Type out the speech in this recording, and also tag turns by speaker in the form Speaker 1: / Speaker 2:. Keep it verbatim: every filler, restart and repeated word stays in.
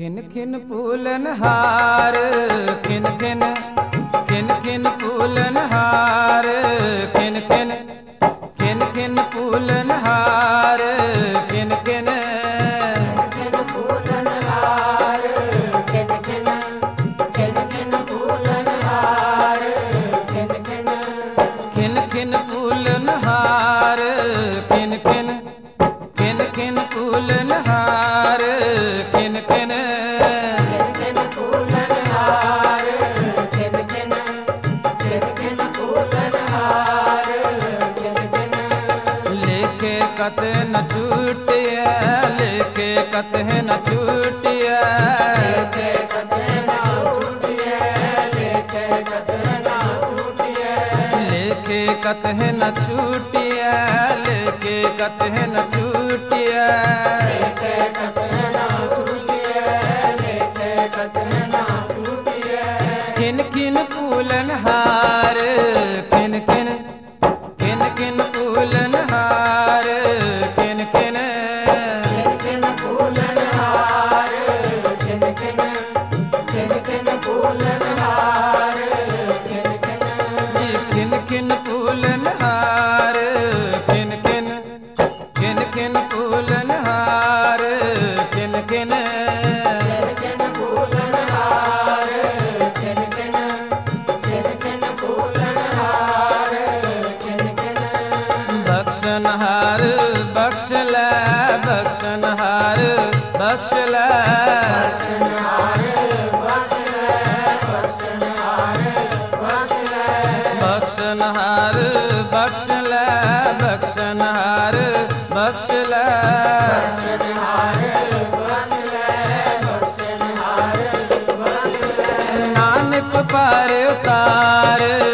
Speaker 1: खिन खिन फूलन हार खिन खिन खिन खिन फूलन हार खिन खिन खिन खिन फूलन हार खिन खिन
Speaker 2: खिन फूलन हार खिन खिन खिन खिन फूलन हार खिन खिन
Speaker 1: खिन खिन फूलन हार खिन खिन खिन खिन फूलन हार खिन खिन
Speaker 2: खिन फूलन हार खिन खिन खिन खिन फूलन हार खिन खिन
Speaker 1: लेके कते न छूटिया लेके कते न छूटिया
Speaker 2: लेके कते ना छूटिए लेके कते ना छूटिए
Speaker 1: लेके कते न छूटिया लेके कते न छूटिया
Speaker 2: लेके कते ना छूटिए लेके कते ना छूटिए
Speaker 1: खिन खिन फूलन हार खिन खिन खिन खिन फूलन हार खिन खिन
Speaker 2: खिन खिन फूलन हार खिन खिन खिन खिन फूलन हार खिन खिन
Speaker 1: जी खिन खिन फूलन हार खिन खिन खिन खिन फूलन हार खिन खिन
Speaker 2: खिन खिन फूलन हार खिन खिन खिन खिन फूलन हार खिन खिन
Speaker 1: बख्शन हार बख्शला बख्शन हार बख्शला बख्शन हार बख्शला बख्शन हार बख्शला नानक पार उतार